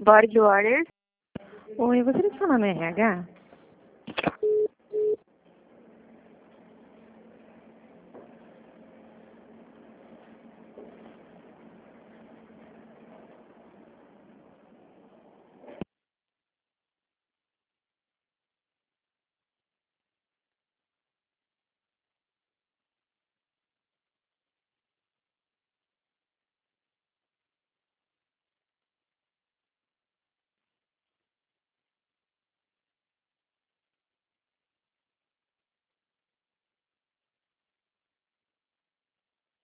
Bora de Waters. Oi, eu gostaria de falar no RH.